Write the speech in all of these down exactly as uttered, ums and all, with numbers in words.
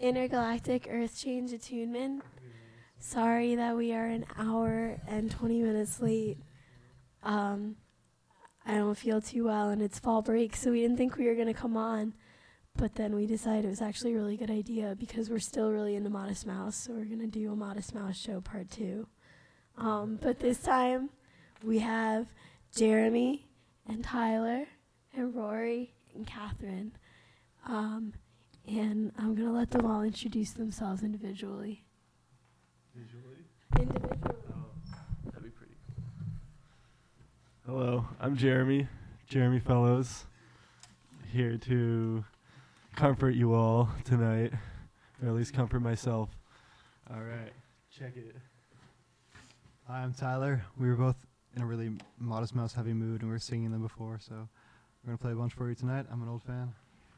Intergalactic Earth Change Attunement. Sorry that we are an hour and twenty minutes late. Um, I don't feel too well, and it's fall break, so we didn't think we were going to come on. But then we decided it was actually a really good idea because we're still really into Modest Mouse, so we're going to do a Modest Mouse show part two. Um, but this time, we have Jeremy and Tyler and Rory and Catherine. Um, and I'm going to let them all introduce themselves individually. Visually? Individually. Oh, that'd be pretty cool. Hello, I'm Jeremy, Jeremy Fellows, here to comfort you all tonight, or at least comfort myself. All right, check it. Hi, I'm Tyler. We were both in a really Modest Mouse heavy mood, and we were singing them before, so we're going to play a bunch for you tonight. I'm an old fan.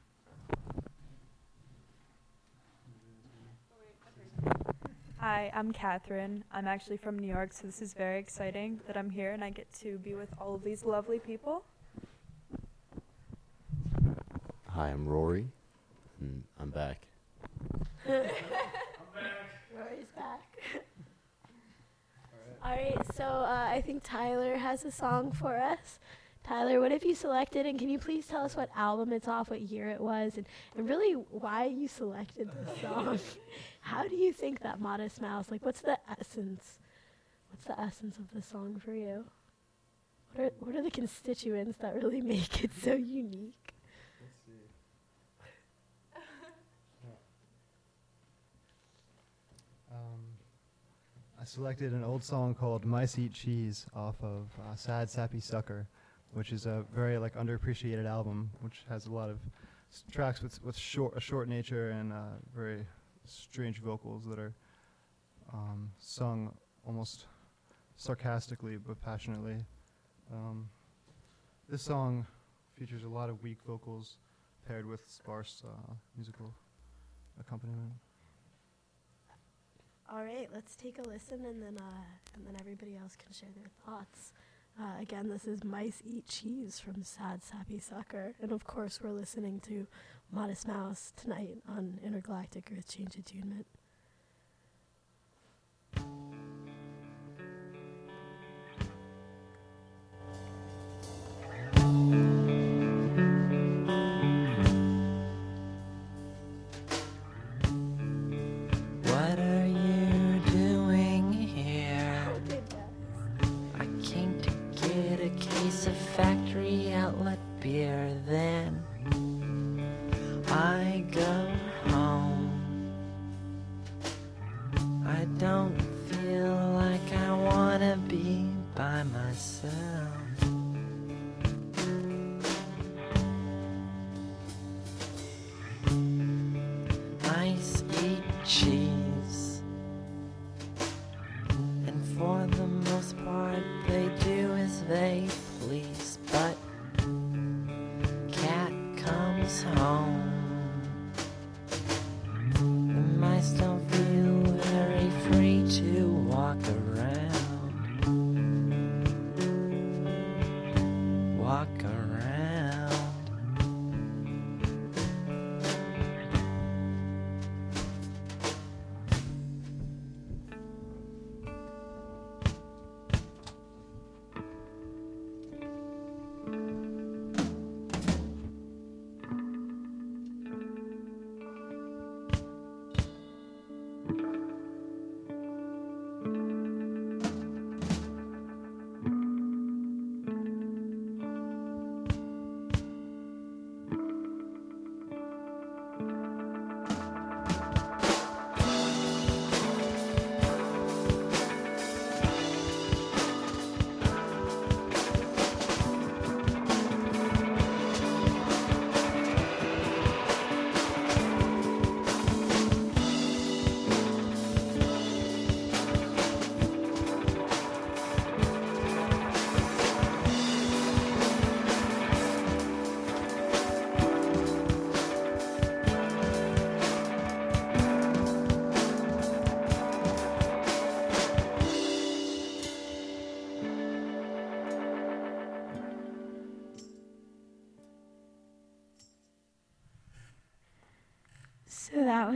Hi, I'm Catherine. I'm actually from New York, so this is very exciting that I'm here and I get to be with all of these lovely people. Hi, I'm Rory. Mm, I'm back. I'm back. Rory's back. All right, so uh, I think Tyler has a song for us. Tyler, what have you selected, and can you please tell us what album it's off, what year it was, and, and really why you selected this song? How do you think that Modest Mouse, like what's the essence, what's the essence of the song for you? What are, what are the constituents that really make it so unique? Let's see. Um, I selected an old song called Mice Eat Cheese off of uh, Sad Sappy Sucker, which is a very like underappreciated album, which has a lot of s- tracks with with short a short nature and uh, very strange vocals that are um, sung almost sarcastically but passionately. Um, this song features a lot of weak vocals paired with sparse uh, musical accompaniment. All right, let's take a listen, and then uh, and then everybody else can share their thoughts. Uh, again, this is Mice Eat Cheese from Sad Sappy Sucker. And of course, we're listening to Modest Mouse tonight on Intergalactic Earth Change Attunement. What are you doing here? I came to get a case of factory outlet beer, then I go home. I don't feel like I wanna be by myself. Mice eat cheese, and for the most part they do as they please, but cat comes home. The mice don't feel very free to walk around, walk around.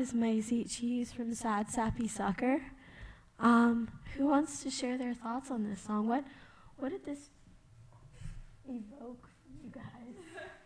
was Mice Eat Cheese from Sad Sappy Sucker. Um, who wants to share their thoughts on this song? What what did this evoke from you guys?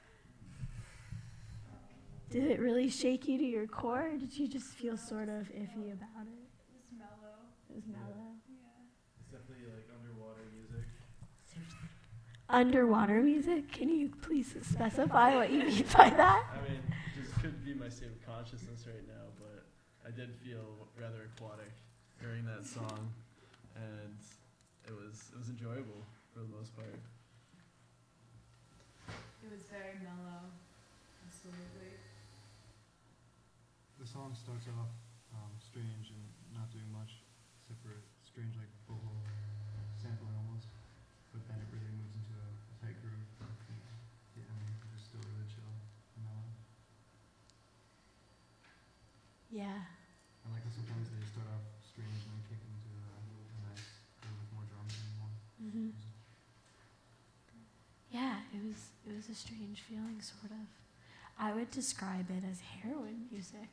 Did it really shake you to your core, or did you just feel sort of iffy about it? It was mellow. It was mellow. Yeah. It's definitely like underwater music. Underwater music? Can you please specify what you mean by that? I mean, just could be my state of consciousness right now, but I did feel rather aquatic hearing that song, and it was it was enjoyable for the most part. It was very mellow. Absolutely. The song starts off um, strange and not doing much, except for strange like vocal sampling almost, but then it really moves into a, a tight groove. The ending is just still really chill and mellow. Yeah. I like how sometimes they start off strange and then kick into a, a nice groove with more drums and more Mm-hmm. music. Yeah, it was it was a strange feeling, sort of. I would describe it as heroin music.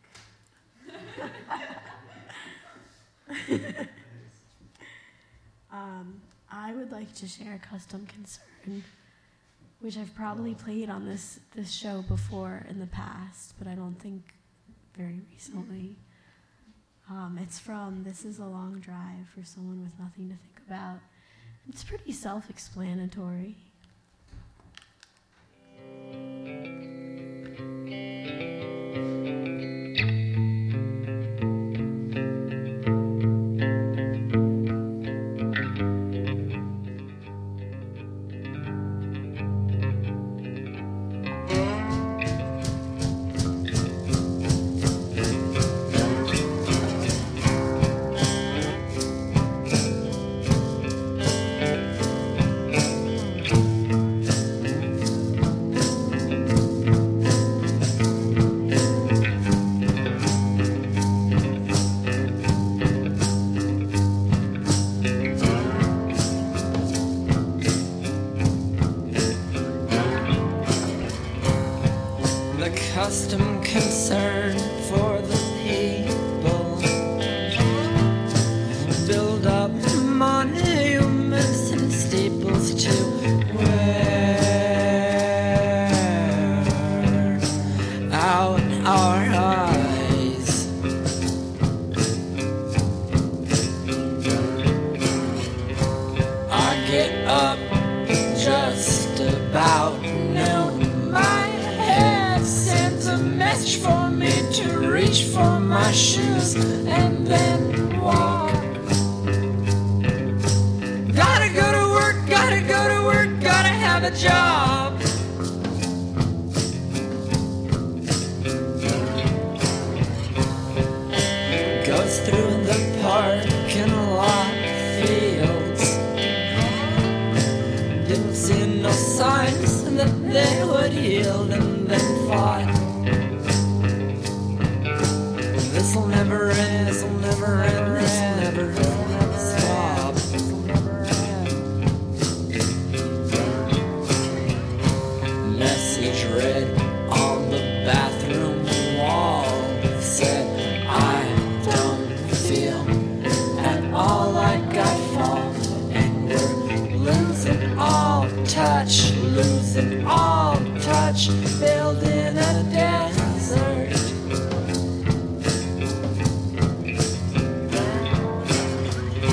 um, I would like to share Custom Concern, which I've probably played on this, this show before in the past, but I don't think very recently. Um, it's from This Is a Long Drive for Someone with Nothing to Think About. It's pretty self-explanatory. Custom concern for the people. Build up monuments and steeples to wear out our eyes. I get up just about noon. My head sends a message for me to reach for my shoes and then walk. Gotta go to work, gotta go to work, gotta have a job. Goes through the parking lot fields. Didn't see no signs that they would yield, and then fought. This'll never end, this'll never end, this'll never, this'll never stop. This'll never end. Message read on the bathroom wall said, I don't feel at all like I fall, and we're losing all touch, losing all touch, building a desert.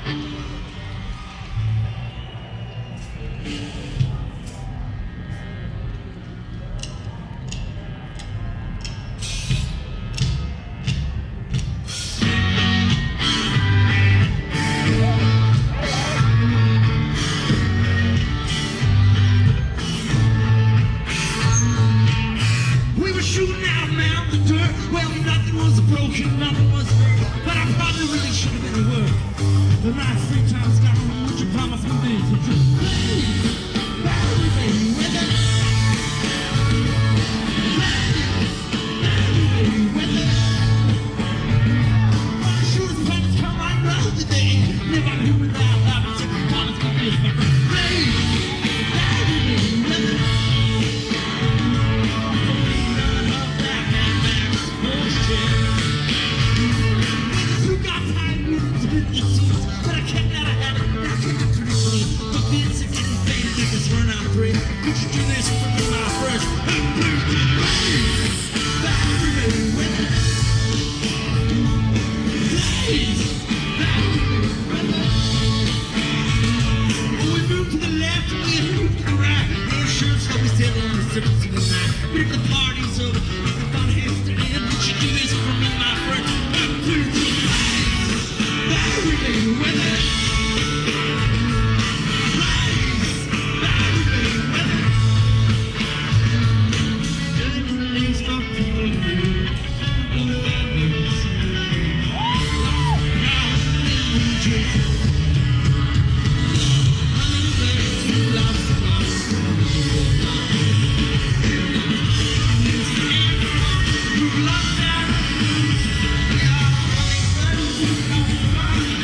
We were shooting out man the dirt. Well, nothing was broken, nothing was hurt. But I probably really should have been at work. The last three times got on what you promised me to do. Please, marry me with it. Marry me with it. My shooter's friends come on another day. Never knew without having to promise me this. Please, marry me with it. You got time with the seats, but I kept out of habit. That's what I'm pretty clean. But this is getting paid to this run out three. Could you do this for me, my first? Please, marry me with it. Please, marry me with it. Oh, we moved to the left and we moved to the right. No sure, so we stayed on the surface of the night. But if the party's over, if the fun has to end, would you do this for me, my friend? Please, marry me with it. Please, marry me with it. Just release for people who know that we're serious. Now we drink. Honey, there's two loves of us. Who love that? We are honey, there's two loves of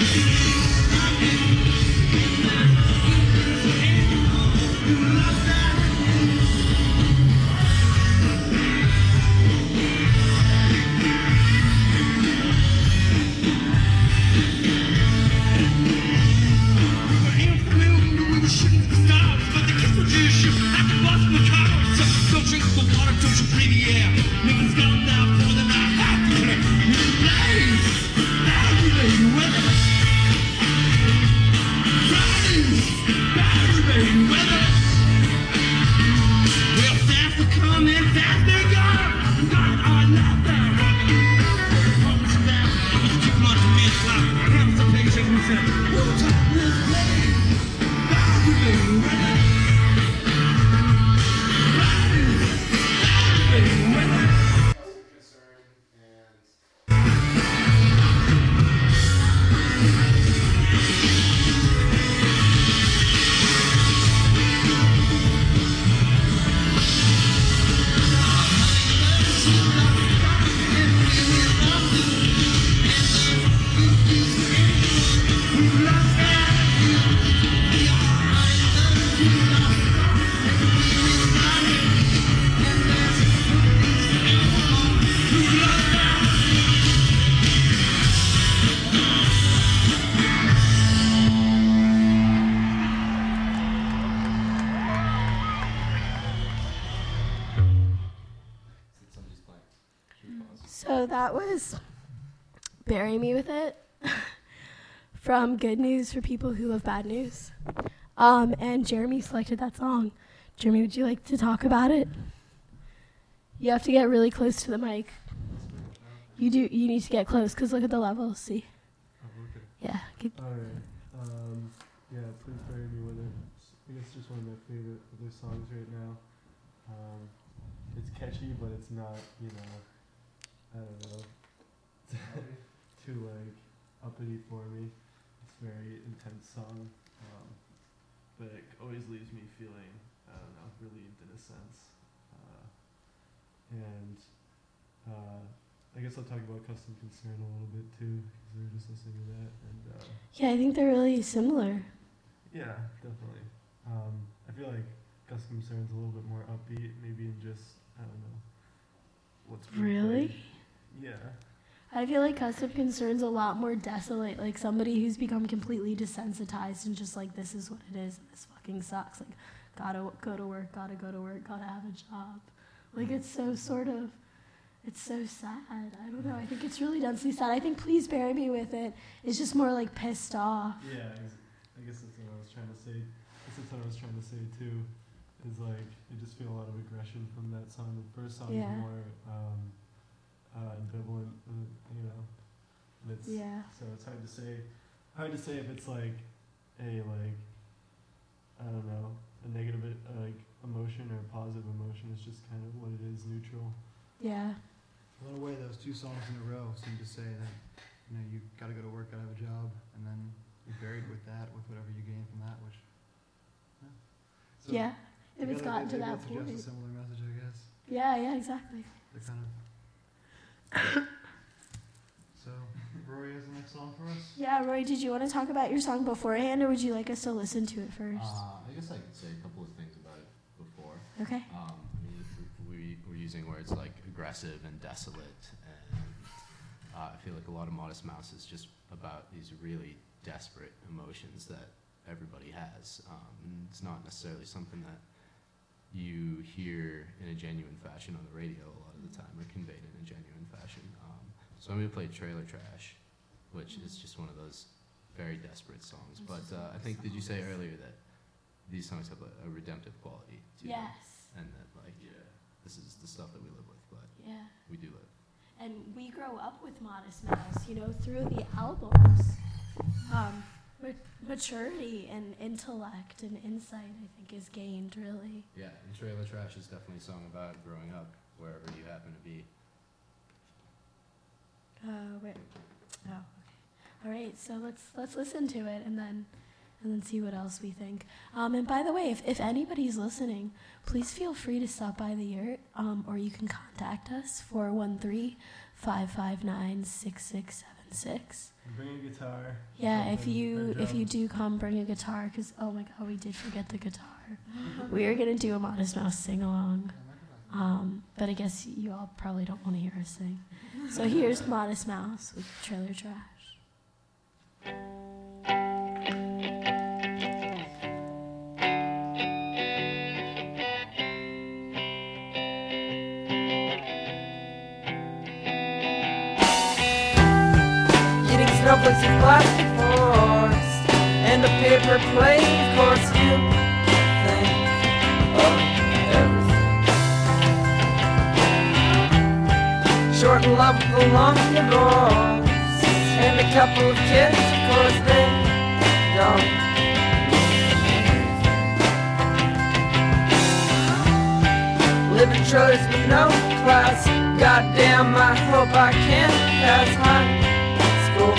So that was Bury Me With It from Good News for People Who Love Bad News. Um, and Jeremy selected that song. Jeremy, would you like to talk about it? You have to get really close to the mic. You do. You need to get close because look at the levels. See? Oh, okay. Yeah. Get, All right. Um, yeah, please bury me with it. I guess just one of my favorite of their songs right now. Um, it's catchy, but it's not, you know, I don't know, too like uppity for me. It's a very intense song, um, but it always leaves me feeling, I don't know, relieved in a sense. Uh, and uh, I guess I'll talk about Custom Concern a little bit too, because we were just listening to that. And uh, yeah, I think they're really similar. yeah, definitely. Um, I feel like Custom Concern's a little bit more upbeat, maybe in just, I don't know, what's being Really? played. Yeah. I feel like Custom Concern's a lot more desolate, like somebody who's become completely desensitized and just like, this is what it is, and this fucking sucks. Like, gotta go to work, gotta go to work, gotta have a job. Like, it's so sort of, It's so sad. I don't know. I think it's really densely sad. I think Please Bury Me With It is just more like pissed off. Yeah, ex- I guess that's what I was trying to say. That's what I was trying to say too. Is like you just feel a lot of aggression from that song. The first song Yeah. is more um, uh, ambivalent, uh, you know. And it's, Yeah. So it's hard to say. Hard to say if it's like a like I don't know a negative uh, like emotion or a positive emotion. It's just kind of what it is, neutral. Yeah. Well, in a way, those two songs in a row seem to say that, you know, you got to go to work, got to have a job, and then you're buried with that, with whatever you gain from that, which, yeah. So Yeah. If it's together gotten they- to they that both suggest point. a similar message, I guess. Yeah, yeah, exactly. They're kind of. So, Rory has the next song for us. Yeah, Roy, did you want to talk about your song beforehand, or would you like us to listen to it first? Uh, I guess I could say a couple of things about it before. Okay. Um, I mean, we, we're using words like aggressive and desolate, and uh, I feel like a lot of Modest Mouse is just about these really desperate emotions that everybody has. Um, and it's not necessarily something that you hear in a genuine fashion on the radio a lot of the time, or conveyed in a genuine fashion. Um, so I'm going to play Trailer Trash, which is just one of those very desperate songs. But uh, I think, did you say earlier that these songs have a, a redemptive quality to them? Yes. And that, like, yeah, this is the stuff that we live with, but Yeah. we do live. And we grow up with Modest Mouse, you know, through the albums. Um, ma- maturity and intellect and insight, I think, is gained, really. Yeah, and Trailer Trash is definitely a song about growing up wherever you happen to be. Uh, wait. Oh, okay. All right, so let's let's listen to it and then and then see what else we think. Um, and by the way, if, if anybody's listening, please feel free to stop by the yurt, um, or you can contact us, four one three, five five nine, six six seven six. Bring a guitar. Yeah, if something, you or if you drums. do come, bring a guitar, because, oh my God, we did forget the guitar. We are going to do a Modest Mouse sing-along. Um, but I guess you all probably don't want to hear us sing. So here's Modest Mouse with Trailer Trash. Eating snowflakes and plastic forks and a paper plate. Of course, you think of everything. Short in love with a long divorce and a couple of kids. Of course, they don't. Living trailers with no class. Goddamn, I hope I can pass high school.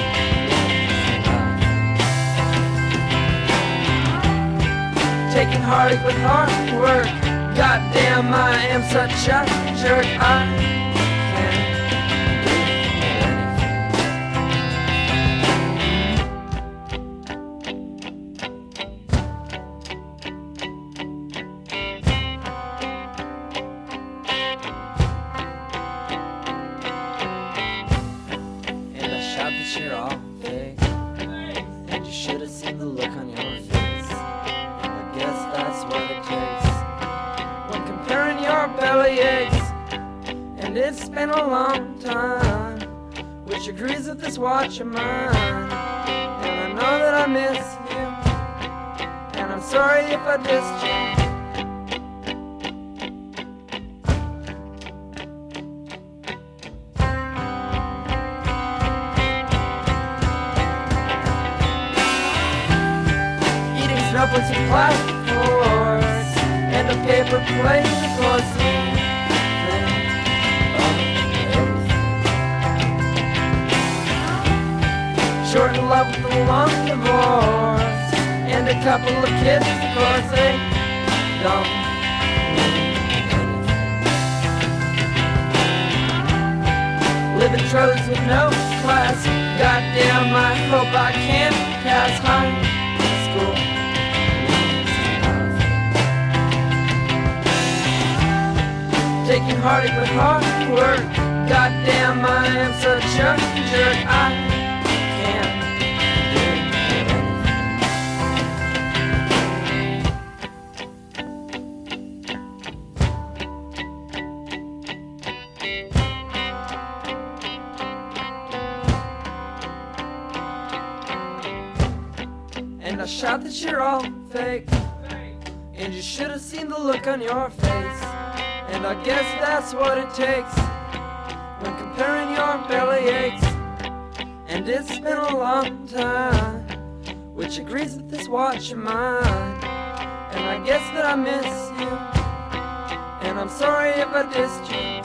Taking heartache with hard work. Goddamn, I am such a jerk. I can't do And I shout that you're all fake. And you should have seen the look on your face. And I guess that's what it takes when comparing your belly aches. And it's been a long time, which agrees with this watch of mine. And I know that I miss you, and I'm sorry if I dissed you. Eating snowflakes with plastic forks and a paper plate. Of course, you think of everything. Short in love with a long divorce and a couple of kids. Of course, they don't mean anything. Living trailers with no class. Goddamn, I hope I can pass high school. Taking heartache with hard work. Goddamn, I am such a jerk. I can't do anything. And I shout that you're all fake, and you should have seen the look on your face. And I guess that's what it takes when comparing your belly aches. And it's been a long time, which agrees with this watch of mine. And I guess that I miss you, and I'm sorry if I dissed you.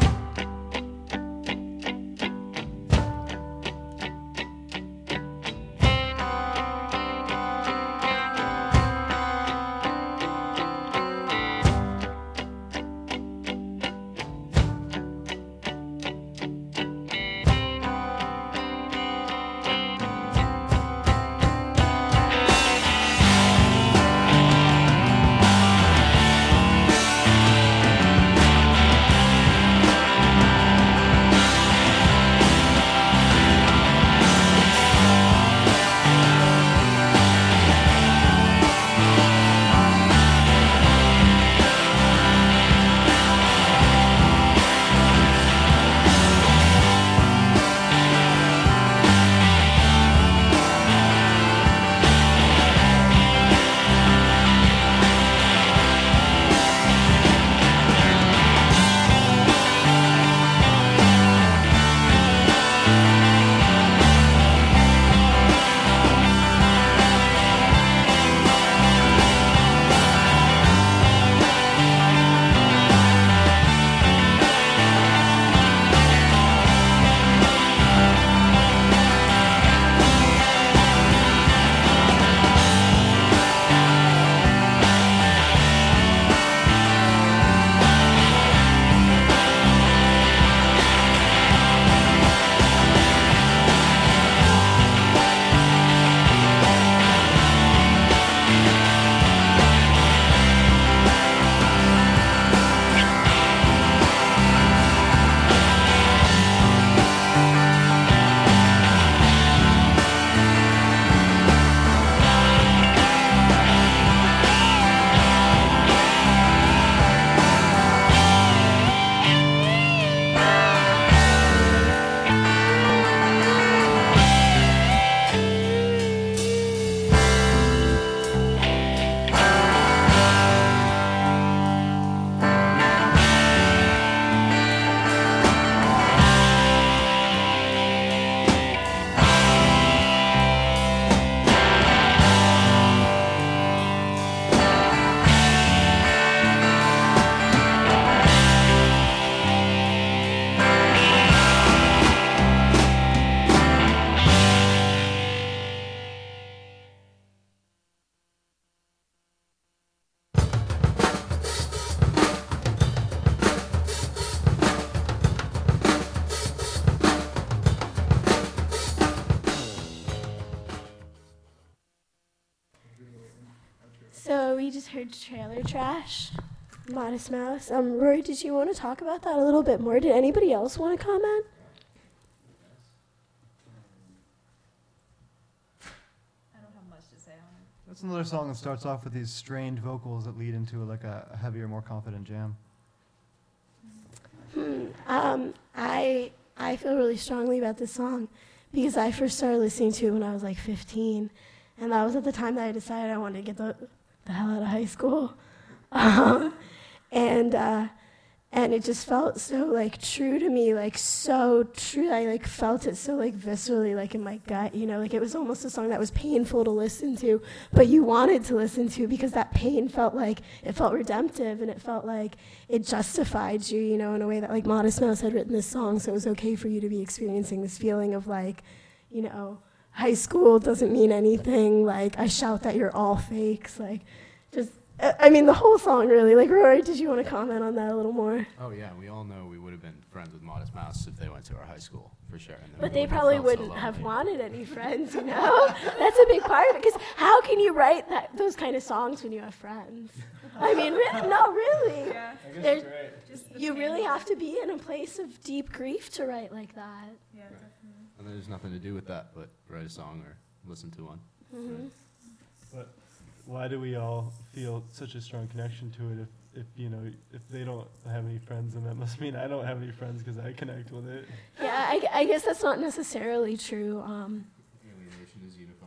So we just heard Trailer Trash, Modest Mouse. Um, Rory, did you want to talk about that a little bit more? Did anybody else want to comment? I don't have much to say on it. That's another song that starts off with these strained vocals that lead into like a, a heavier, more confident jam. Hmm. Um, I I feel really strongly about this song because I first started listening to it when I was like fifteen, and that was at the time that I decided I wanted to get the the hell out of high school, um, and uh, and it just felt so like true to me, like so true. I like felt it so like viscerally, like in my gut, you know, like it was almost a song that was painful to listen to, but you wanted to listen to because that pain felt like it felt redemptive and it felt like it justified you, you know, in a way that like Modest Mouse had written this song, so it was okay for you to be experiencing this feeling of like, you know, high school doesn't mean anything, like I shout that you're all fakes, like just, I mean the whole song really. Like Rory, did you want to comment on that a little more? Oh yeah, we all know we would have been friends with Modest Mouse if they went to our high school, for sure. And then But we they wouldn't have probably felt so wouldn't have lonely. wanted any friends, you know? That's a big part of it, because how can you write that those kind of songs when you have friends? I mean, re- no, really. Yeah. There's- You really have to be in a place of deep grief to write like that. Yeah, Right. definitely. And there's nothing to do with that but write a song or listen to one. Mm-hmm. But why do we all feel such a strong connection to it if, if you know, if they don't have any friends, then that must mean I don't have any friends because I connect with it. Yeah, I, I guess that's not necessarily true. Um, Alienation is unifying.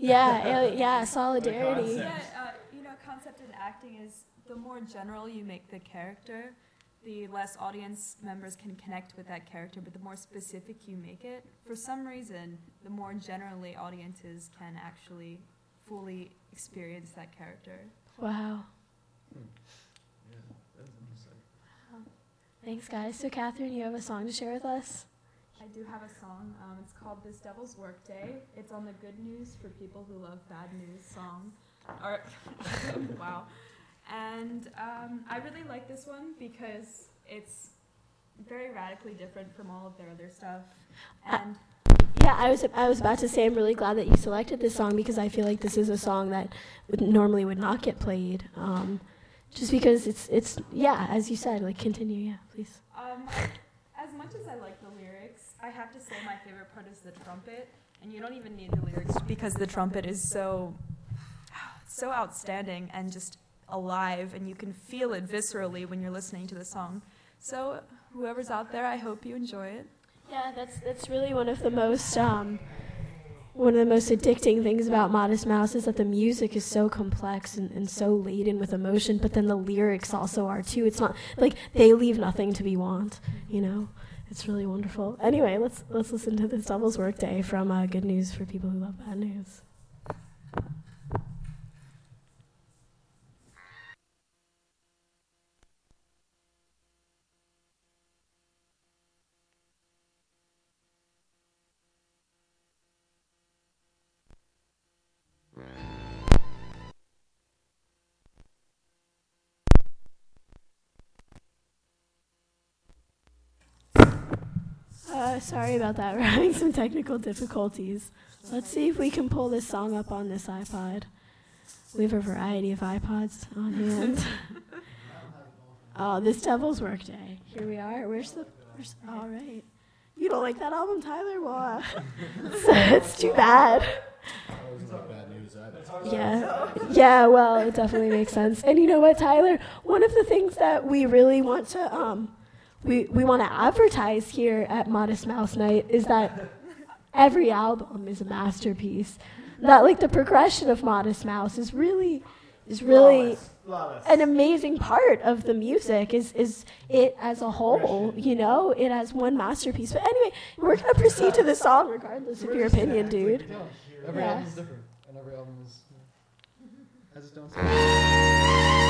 Yeah, uh, yeah, solidarity. Yeah, uh, you know, concept in acting is the more general you make the character, the less audience members can connect with that character, but the more specific you make it, for some reason, the more generally audiences can actually fully experience that character. Wow. Hmm. Yeah, that was interesting. Wow. Thanks, guys. So, Catherine, you have a song to share with us? I do have a song. Um, it's called This Devil's Workday. It's on the Good News for People Who Love Bad News song. Or, wow. And um, I really like this one because it's very radically different from all of their other stuff. And yeah, I was I was about to say I'm really glad that you selected this song because I feel like this is a song that would normally would not get played. Um, just because it's it's yeah, as you said, like continue, yeah, please. Um, as much as I like the lyrics, I have to say my favorite part is the trumpet, and you don't even need the lyrics because the trumpet is so so outstanding and just alive, and you can feel it viscerally when you're listening to the song. So whoever's out there, I hope you enjoy it. Yeah, that's that's really one of the most um, one of the most addicting things about Modest Mouse is that the music is so complex and, and so laden with emotion, but then the lyrics also are too. It's not like they leave nothing to be want, you know. It's really wonderful. Anyway, let's let's listen to This Devil's Workday from uh, Good News for People Who Love Bad News. Uh, sorry about that. We're having some technical difficulties. Let's see if we can pull this song up on this iPod. We have a variety of iPods on hand. Oh, This Devil's Workday. Here we are. Where's the... Where's, all right. You don't like that album, Tyler? Well, uh, it's, it's too bad. Yeah, yeah. Well, it definitely makes sense. And you know what, Tyler? One of the things that we really want to um, we we want to advertise here at Modest Mouse Night is that every album is a masterpiece. That like the progression of Modest Mouse is really is really flawless. Flawless. An amazing part of the music. Is is it as a whole? You know, it as one masterpiece. But anyway, we're gonna proceed to the song regardless of your opinion, dude. Every Yeah. album is different, and every album is you know, has its own sound.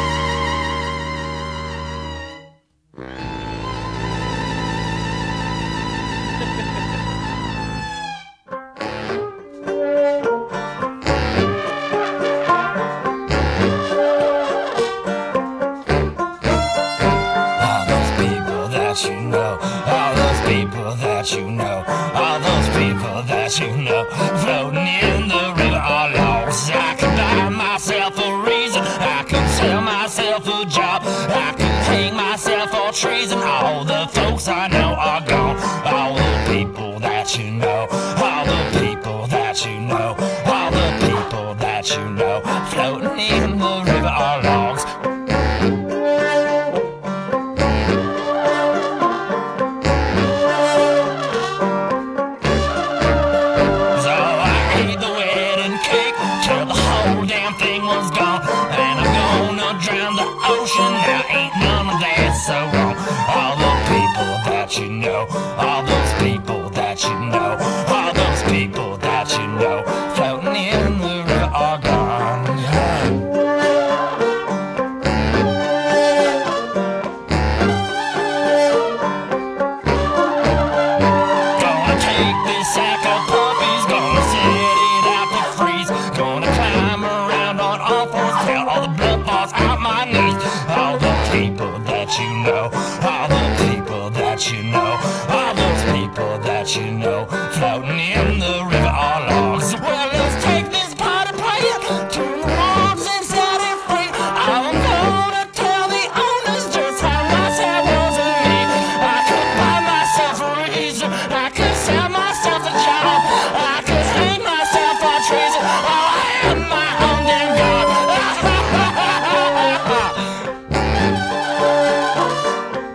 All those people that you know, all those people that you know, all those people that you know, floating in the river are lost. I could buy myself a reason, I could sell myself a job, I could hang myself on trees, and all the folks I know are gone. All the people that you know, all the people that you know, all the people that you know, floating in the river are lost. So I ate the wedding cake till the whole damn thing was gone, and I'm gonna drown the ocean. Now ain't none of that so wrong. All the people that you know, all those people that you know, all those people that you know, floating in the river are gone. Gonna take this sack of puppies, gonna set it out to freeze, gonna climb around on all fours till all the blood falls out my knees. All the people that you know, all the people that you know, all those people that you know, floating in the river are lost. Well, let's take this party player, turn the logs and set it free. I'm gonna tell the owners just how nice it was of me. I could buy myself a reason, I could sell myself a job, I could hang myself on trees. Oh, I am my own damn god.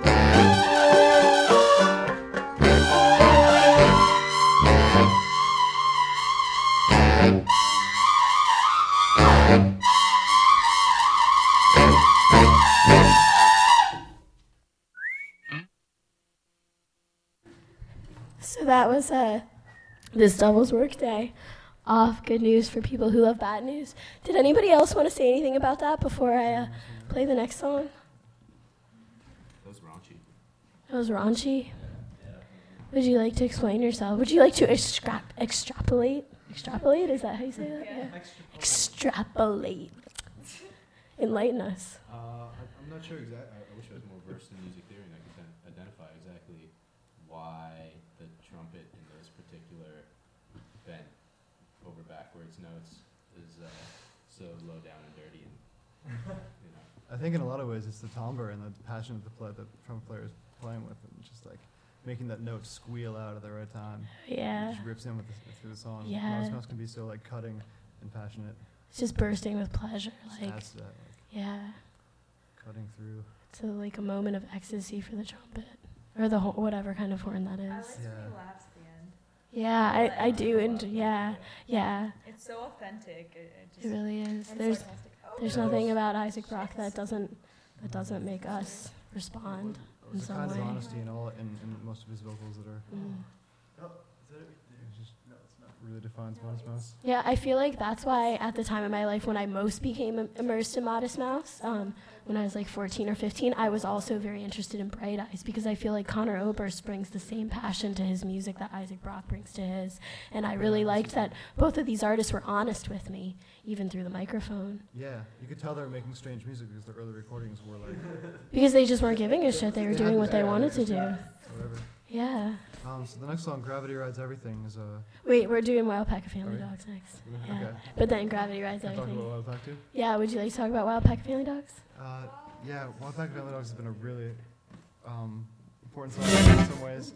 that was uh, this Devil's Work Day off Good News for People Who Love Bad News. Did anybody else want to say anything about that before I uh, play the next song? That was raunchy. That was raunchy? Would you like to explain yourself? Would you like to extra- extrapolate? Extrapolate? Is that how you say that? Yeah. Extrapolate. Enlighten us. Uh, I, I'm not sure exactly. I, I wish I was more versed in music theory and I could then identify exactly why the trumpet in those particular bent over backwards notes is uh, so low down and dirty. And you know, I think in a lot of ways it's the timbre and the passion of the play that the trumpet player is playing with, and just like making that note squeal out at the right time. Yeah. It just rips in with the, through the song. Yeah. Modest Mouse can be so like cutting and passionate. It's just bursting with pleasure. Just Like, adds to that, like yeah. cutting through. It's a, like a moment of ecstasy for the trumpet. Or the ho- whatever kind of horn that I is. like when Yeah. he laughs at the end. Yeah, I, I do. And yeah, yeah. It's so authentic. It, it just It really is. and There's sarcastic. Oh, there's no. nothing about Isaac Brock that doesn't that doesn't make us respond in There's a some kind way. of honesty in all in, in most of his vocals that are. Mm. It's just really defines Modest Mouse. Yeah, I feel like that's why at the time of my life when I most became im- immersed in Modest Mouse, um, when I was like fourteen or fifteen, I was also very interested in Bright Eyes because I feel like Connor Oberst brings the same passion to his music that Isaac Brock brings to his. And I really liked that both of these artists were honest with me, even through the microphone. Yeah, you could tell they were making strange music because the early recordings were like Because they just weren't giving a shit, they were They doing had what they the- wanted to do. whatever. Yeah. Um, so the next song, Gravity Rides Everything, is a. Wait, we're doing Wild Pack of Family Are we? Dogs next. Yeah. Okay. But then Gravity Rides Can I talk about Everything. Wild Pack too? Yeah, would you like to talk about Wild Pack of Family Dogs? Uh, yeah, Wild Pack of Family Dogs has been a really um, important song in some ways.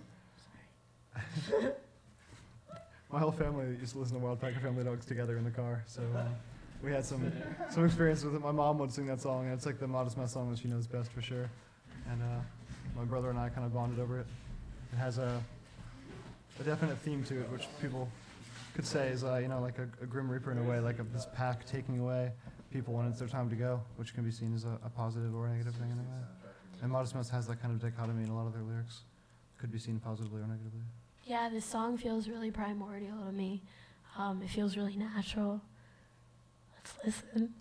My whole family used to listen to Wild Pack of Family Dogs together in the car, so um, we had some some experience with it. My mom would sing that song, and it's like the Modest Mouse song that she knows best for sure. And uh, my brother and I kind of bonded over it. It has a a definite theme to it, which people could say is, uh, you know, like a, a Grim Reaper in a way, like a, this pack taking away people when it's their time to go, which can be seen as a, a positive or a negative thing in a way. And Modest Mouse has that kind of dichotomy in a lot of their lyrics. Could be seen positively or negatively. Yeah, this song feels really primordial to me. Um, it feels really natural. Let's listen.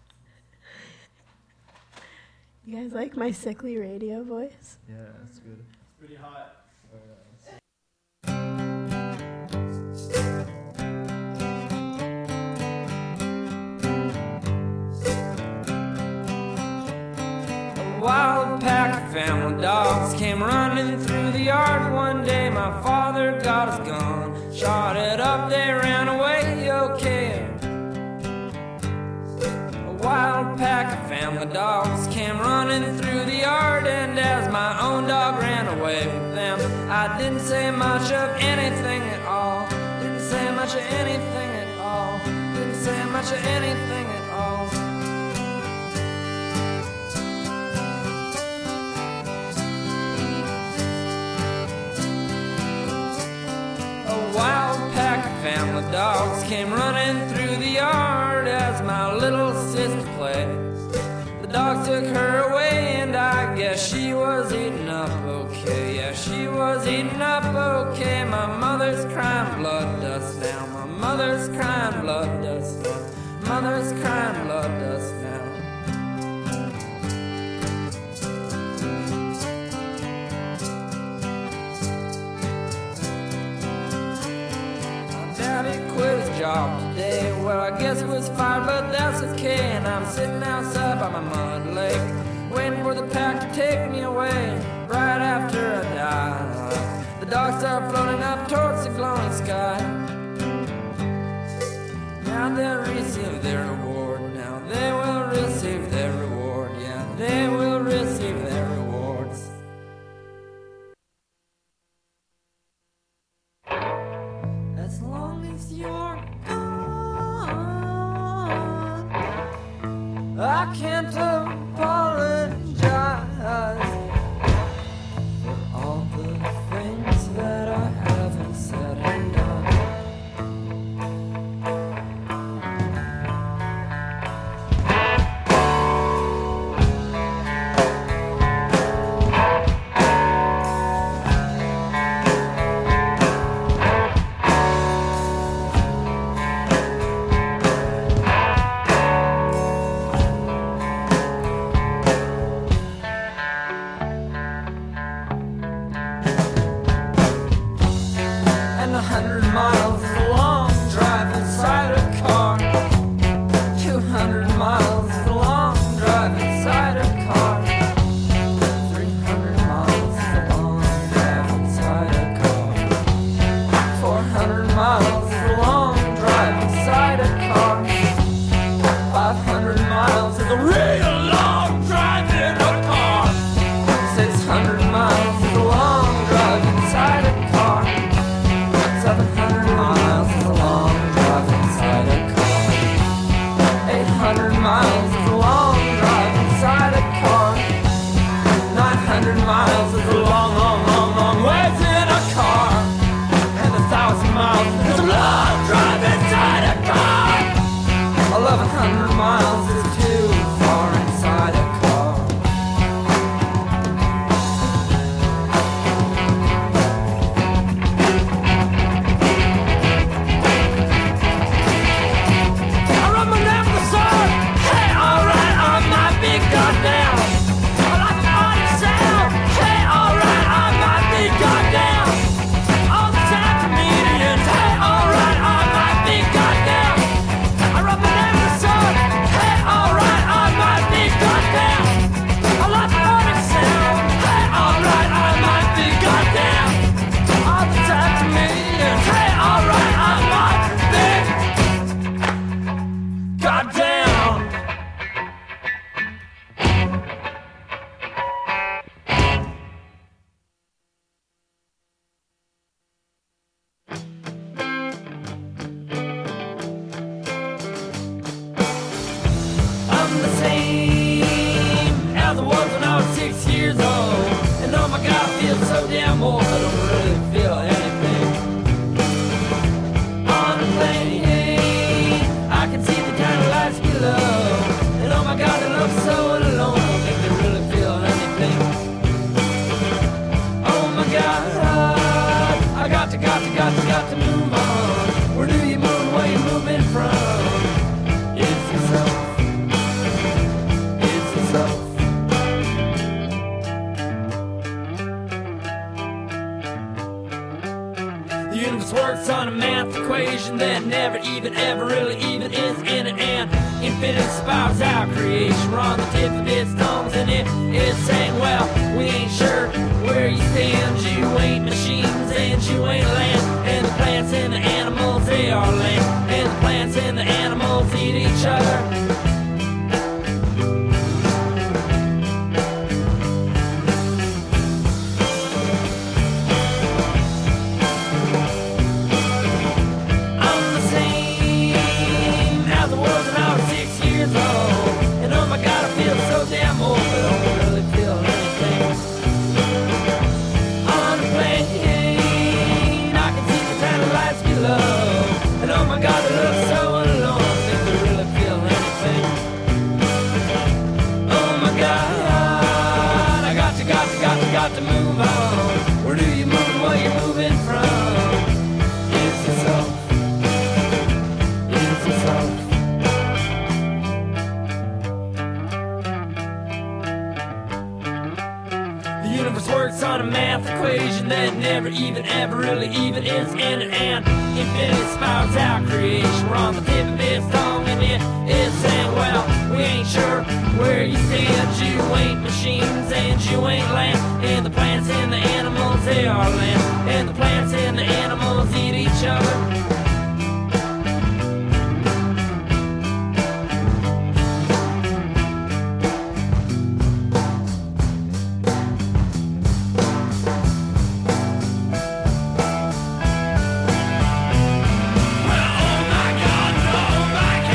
You guys like my sickly radio voice? Yeah, that's good. Pretty hot. A wild pack of family dogs came running through the yard one day. My father got his gun, shot it up, they ran away, okay. A wild pack of family dogs came running through the yard, and as my own dog ran away with them, I didn't say much of anything at all. Didn't say much of anything at all. Didn't say much of anything at all. A wild pack of family dogs came running through the yard as my little sister played. The dogs took her away, and I guess she was eating up okay. Yeah, she was eating up okay. My mother's crying blood dust now. My mother's crying blood dust now. Mother's crying blood dust now. Daddy quit his job today. Well, I guess it was fired, but that's okay. And I'm sitting outside by my mud lake, waiting for the pack to take me away. Right after I die, the dogs start floating up towards the glowing sky. Now they'll receive their reward. Now they will receive their reward. Yeah, they will receive their rewards. As long as you're gone, I can't apologize for all the things that I haven't said and done. of a hundred miles is too far inside a car. I rub my neck with the sun. Hey, alright, I might be goddamn. I like the audio sound. Hey, alright, I might be goddamn. All the time comedians. Hey, alright, I might be goddamn. I rub my neck with the sun. Hey, alright, I might be goddamn. I like the audio sound. Hey, alright, I might be goddamn. All the time comedians. Hey, alright, I might be goddamn. I'm the same as I was when I was six years old. And oh my God, I feel so damn old. I don't really feel anything. On the plane, I can see the kind of lights below. And oh my God, they look so alone. I don't think they really feel anything. Oh my God, I got to, got to, got to, got to move on. Where do you move? Where you moving from? It's yourself. It's yourself. The universe works on a math equation that never even ever really even is in an end. Infinite spirals out creation. We're on the tip of its tongues and it is saying, well, we ain't sure where you stand. You ain't machines and you ain't land. And the plants and the animals, they are land. And the plants and the animals eat each other. I'm the same as I was when I was six years old. And oh my God, I feel so damn old, but I don't really feel anything. On a plane, I can see the tiny lights below. And oh my God, they look so alone, I think they really feel anything. Oh my God, I got to, got to, got to, got to move on. Where do you move? Where you moving from? It's yourself. It's yourself. The universe works on a math equation that never even ever really even is in an end. Infinite spirals out creation. We're on the tip of its tongue and it is saying, well, we ain't sure where you stand. You ain't machines and you ain't land. And the plants and the animals, they are land. And the plants and the animals eat each other. Well, oh my God, oh my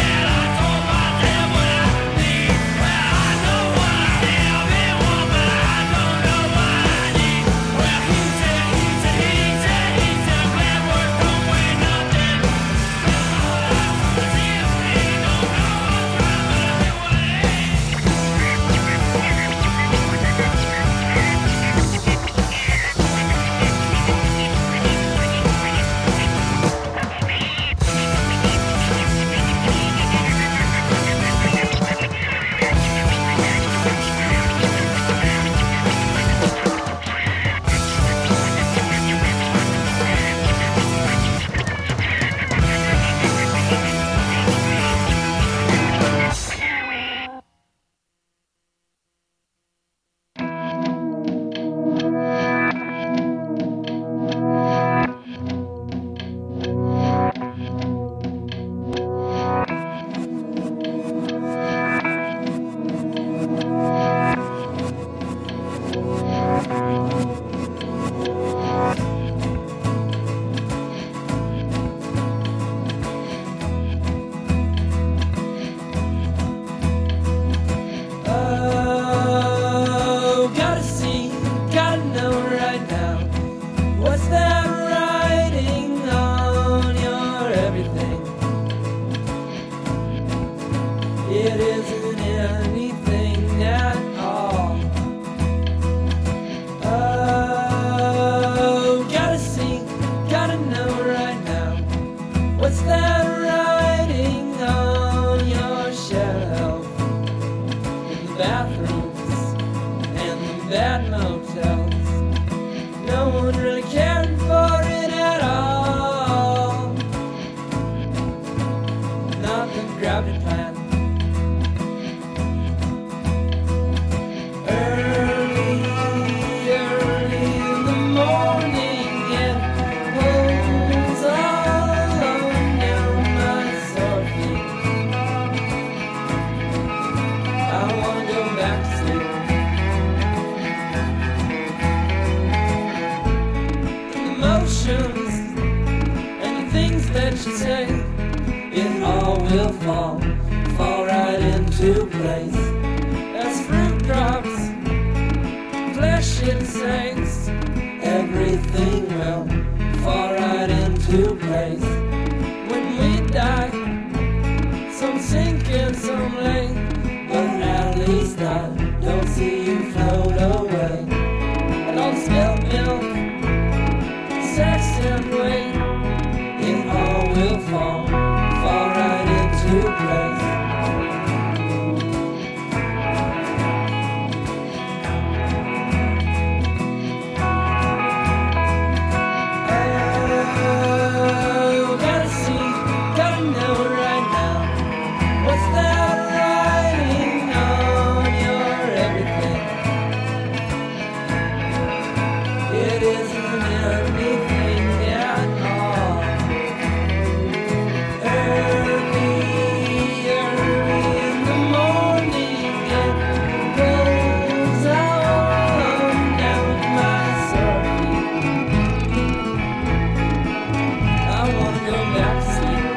It isn't anything at all. Oh, gotta see, gotta know right now. What's that writing on your shelf? In the bathrooms and the bad motels, no one really cared for it at all. Not the gravity plan. Early, early in the morning, it pulls all alone down my sore feet. I wanna go back to sleep. The motions and the things that you say, it all will fall, fall right into place. As fruit drops, flesh it sinks, everything will fall right into place. When we die, some sink and some lay, but at least I don't see you float away. And all the spilled milk, sex and weight, it all will fall, fall right into place. Oh, gotta see, gotta know right now. What's that writing on your everything? It isn't anything at all. Early, early in the morning, it pulls all down my sore feet. I wanna go back to sleep.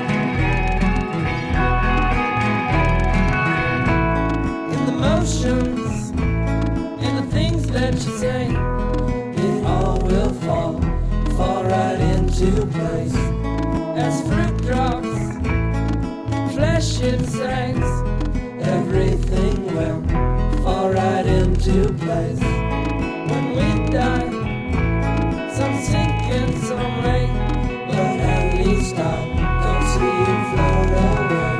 In the motions and the things that you say, it all will fall, fall right into place. As fruit drops, flesh it sinks, everything will fall right into place. When we die, some sink and some lay, but at least I don't see you float away.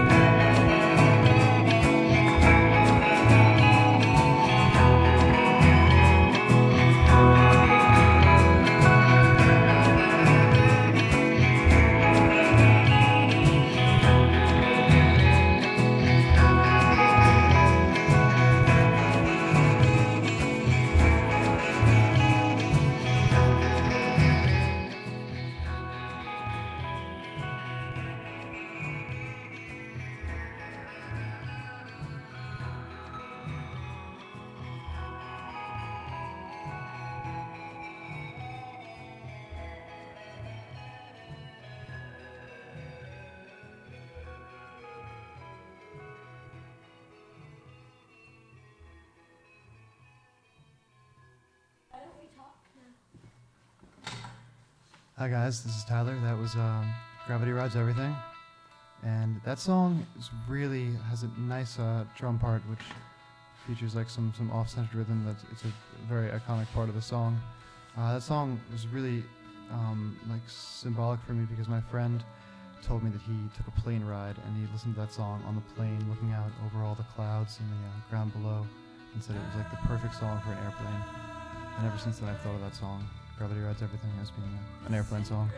Hi guys, this is Tyler. That was um, Gravity Rides Everything, and that song is really has a nice uh, drum part, which features like some some off-centered rhythm. That's it's a very iconic part of the song. Uh, that song was really um, like symbolic for me because my friend told me that he took a plane ride and he listened to that song on the plane, looking out over all the clouds and the uh, ground below, and said it was like the perfect song for an airplane. And ever since then, I've thought of that song, Gravity Rides Everything, as being a, an airplane song.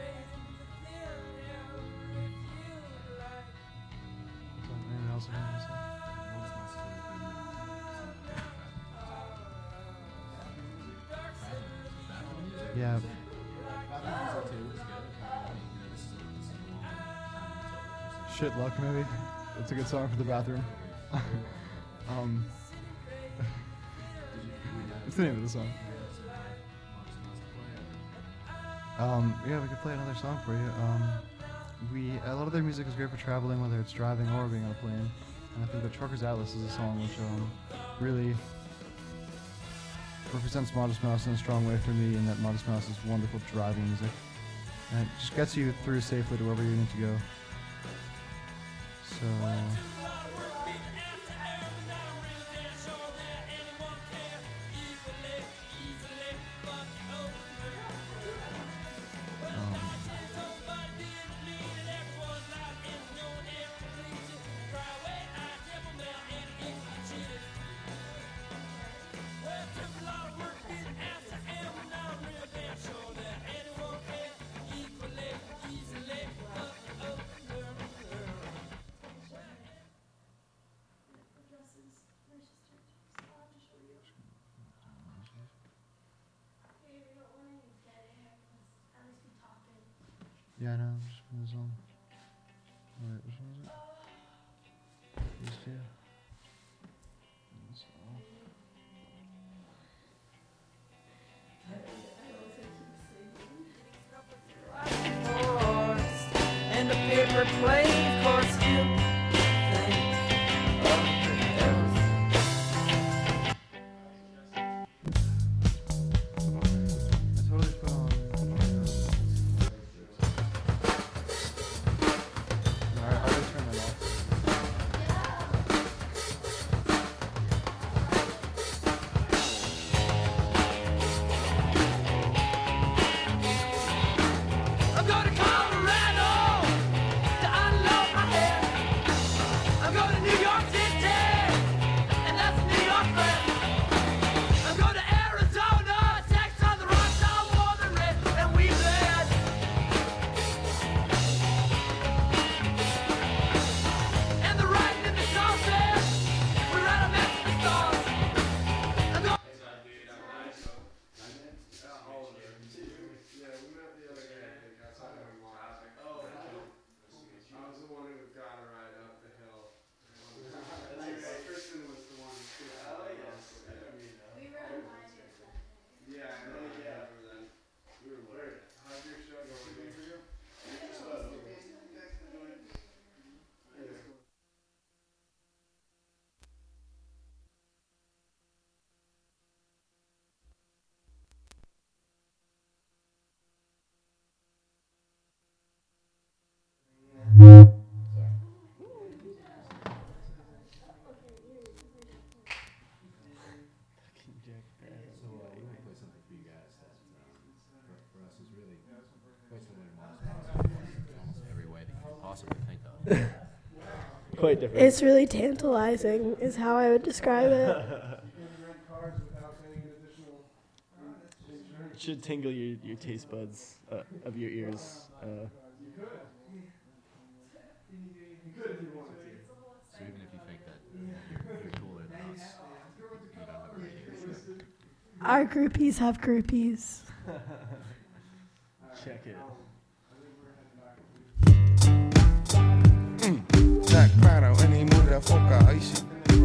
Anyone else want to say? Yeah. Shit Luck, maybe. It's a good song for the bathroom. um, it's the name of the song. Um, yeah, we could play another song for you. Um, we a lot of their music is great for traveling, whether it's driving or being on a plane. And I think that Trucker's Atlas is a song which um, really represents Modest Mouse in a strong way for me, in that Modest Mouse is wonderful driving music. And it just gets you through safely to wherever you need to go. So, Yeah, I know. I'm just putting this on. Alright, which one is it? These two. That's all. And a paper plane, of course, you think of I totally put on. Alright, I'll just turn them off. I'm going to Colorado to unload my hair. I'm going to New York City, and that's a New York friend. I'm going to Arizona, Texas on the rocks, all warm and red, and we bled. And the writing in the song says, we write a message to the stars. I'm going I was the one who got to ride up the hill. Tristan was the one who oh, yes. We were reminded. Yeah, I know. Yeah. Then. We were worried. How's your show going for you? So uh, we're gonna play something for you guys that um, for, for us is really quite similar to Modest Mouse in almost every way that you could possibly think of. Quite different. It's really tantalizing, is how I would describe it. It should tingle your, your taste buds uh, of your ears. Uh, So even if you think that you know, you're, you're cooler than us, you don't have a radio show. Our groupies have groupies. check it. Jack Sparrow en die moeder fokke huisie.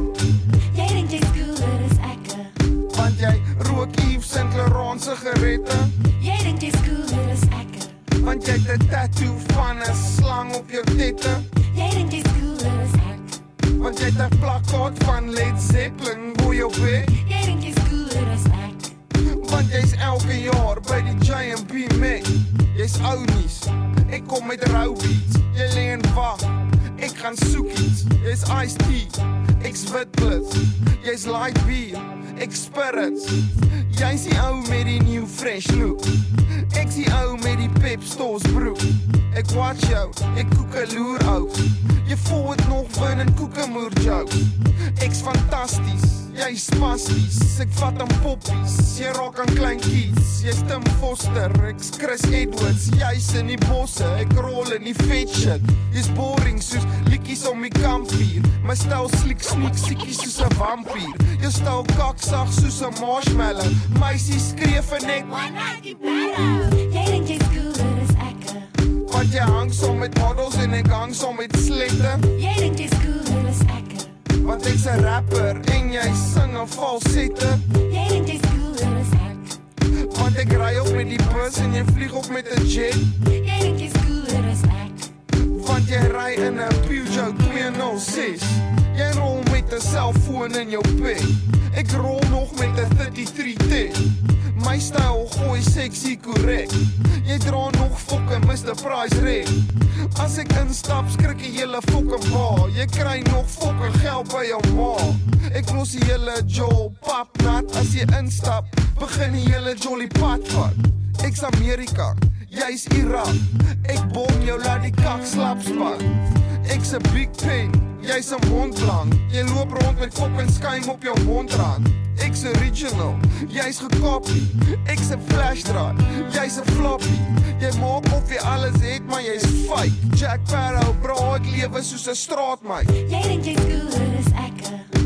Jy dink jy's cooler as ek. Want jy rook Yves Saint Laurent sigarette. Jy dink jy's cooler as ek. Want jy het 'n tattoo van 'n slang op jou tette. Jy dink jy's cooler as ek. Want jy het 'n plakkaat van Led Zeppelin bo jou bed. Jy dink jy's cooler as ek. Want jy's elke jaar by die J and B Mac. Jy's ou nuus. Ek kom met rou beats. Jy lê en wag. Ek gaan soek iets. Jy's iced tea. Ek's wit blitz. Jy's light beer. Ek spirits. Jy's die ou met die new fresh look. Ek's die ou met die Pep Stores broek. Ek watch jou. Ek koek 'n loer ou. Jy voel het nog win in koekemoer jokes. Ek's fantasties. Jy's spasties. Ek vat aan poppies. Jy raak aan klein kids. Jy's Tim Foster. Ek's Chris Edwards. Jy's in die bosse. Ek rol in die vet shit. Jy's boring soos liedjies om die kampvuur. My styl sliek sneak siekies soos 'n vampier. Jou styl kaksag soos 'n marshmallow. Meisie skreef en net One night in battle. Jy dink jy's cooler as ek. want jy hang som met models en ek hang som met slette. Jy dink jy's cooler as ek. Want ek's 'n rapper en jy sing 'n falsette. Jy dink jy's cooler as ek. Want ek ry op met die bus en jy vlieg op met 'n jet. Jy dink jy's cooler as ek. Want jy ry in 'n Peugeot twee nul ses. Jy rol met 'n selfoon in jou bek. Ek rol nog met 'n thirty-three ten. My styl gooi sexy korrek. Jy dra nog fokke Mister Price Red. As ek instap skrik jy hele fokke ba. Jy kry nog fokke geld by jou ma. Ek los die hele jol pap nat. As jy instap, begin die hele jolly pad vat. Ek's Amerika, jy's Irak. Ek bom jou laat die kak slap spat. Ek's 'n big pen, jy's 'n mondblank. Jy loop rond met kop en skuim op jou mondrand. Ek's original, jy's gekopie. Ek's 'n flashdraad, jy's 'n floppy. Jy maak of jy alles het, maar jy's fake. Jack Sparrow, bro, ek lewe soos 'n straatmeis. Jy dink jy's cooler as ek.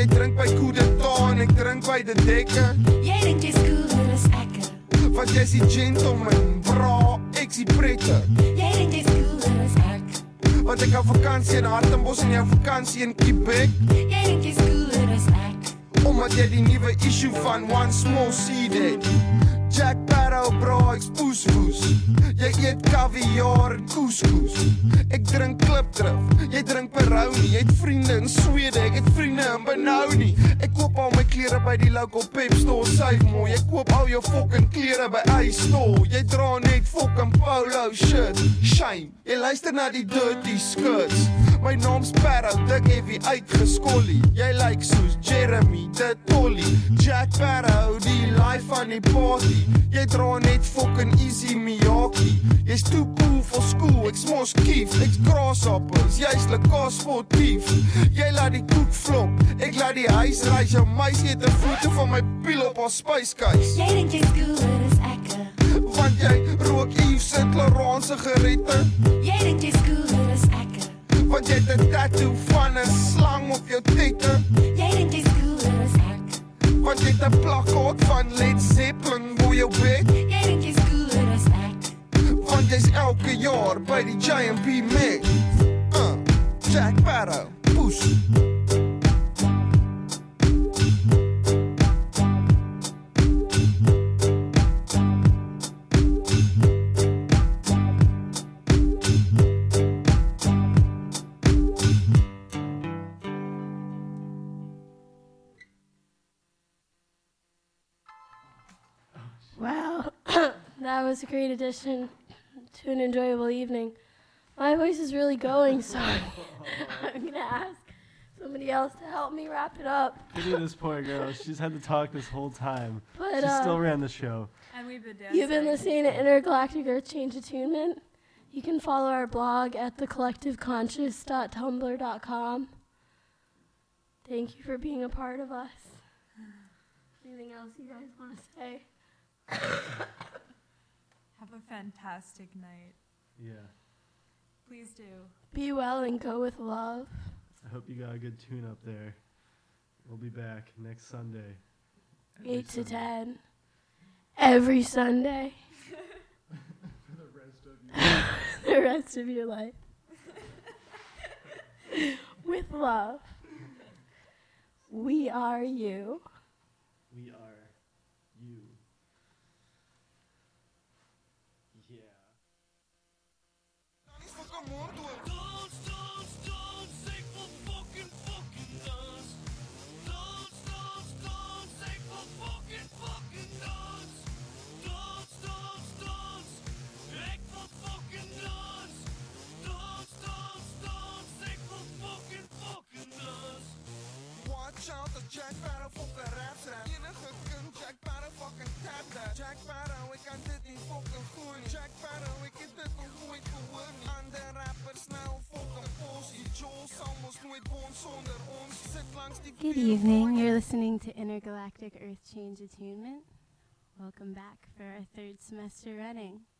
jy drink by Kudeta en ek drink by die Dekker. Jy dink jy's cooler as ek. Want jy's die gentleman, bra, ek's die pretter. Jy dink jy's cooler as ek. Want ek hou vakansie in Hartenbos en jou vakansie in Quebec. Jy dink jy's cooler as ek. Omdat jy die nuwe issue van One Small Seed het. Jack Sparrow, bra, ek's poespoes. Jy eet kaviaar en couscous. Ek drink klipdrif, jy drink Peroni. Jy het vriende in Swede, ek het vriende in Benoni. Ek koop al my klere by die local Pep store, syf mooi. Ek koop al jou fucking klere by Ice Store. Jy dra net fucking polo shit. Shame, jy luister na die dirty skirts. My naam's Sparrow, dik heavy uitgeskollie. Jy lyk soos Jeremy, de Tolly. Jack Sparrow, die life van die party. Jy dra net fucking easy Miyaki. Jy's too cool for school, ek's mos kief. Ek's grasshoppers, jy's lekker sportief. Jy laat die koek flop, ek laat die huis reis. Jou meisie het 'n foto van my piel op haar spyskys. Jy dink jy's cooler as ek. Want jy rook Yves Saint Laurent sigarette. Jy dink jy's cooler as ek. Want jy het 'n tattoo van 'n slang op jou tette. Jy dink jy's cooler as ek. Want jy het 'n plakkaat van Led Zeppelin bo jou bed. Jy dink jy's cooler as ek. Want jy's elke jaar by die J M P Mac. Uh, Jack Sparrow, poes. Wow, that was a great addition to an enjoyable evening. My voice is really going, so I'm going to ask somebody else to help me wrap it up. Look at this poor girl. She's had to talk this whole time. But, she uh, still ran the show. And we've been dancing. You've been listening to Intergalactic Earth Change Attunement. You can follow our blog at the collective conscious dot tumblr dot com. Thank you for being a part of us. Anything else you guys want to say? Have a fantastic night. Yeah. Please do. Be well and go with love. I hope you got a good tune up there. We'll be back next Sunday. Every eight to Sunday. ten. Every Sunday. For the rest of you. The rest of your life. With love. We are you. We are you. Yeah. Dance, dance, dance, ek wil fucking, fucking dance. Dance, dance, dance, ek wil fucking, fucking dance. Dance, dance, dance, ek wil fucking dance. Dance, dance, dance, ek wil fucking, fucking dance. Watch out, the Jack Sparrow fucking raps rap. Enige kind Jack Sparrow fucking tap that. Jack Sparrow, ek kan dit nie fucking gooi nie. Jack Sparrow, ek het dit nog nooit gehoor nie. Ander rappers nou fucking posie. Joel sal mos nooit woon sonder ons. Sit langs die Good evening. You're listening to Intergalactic Earth Change Attunement. Welcome back for our third semester running.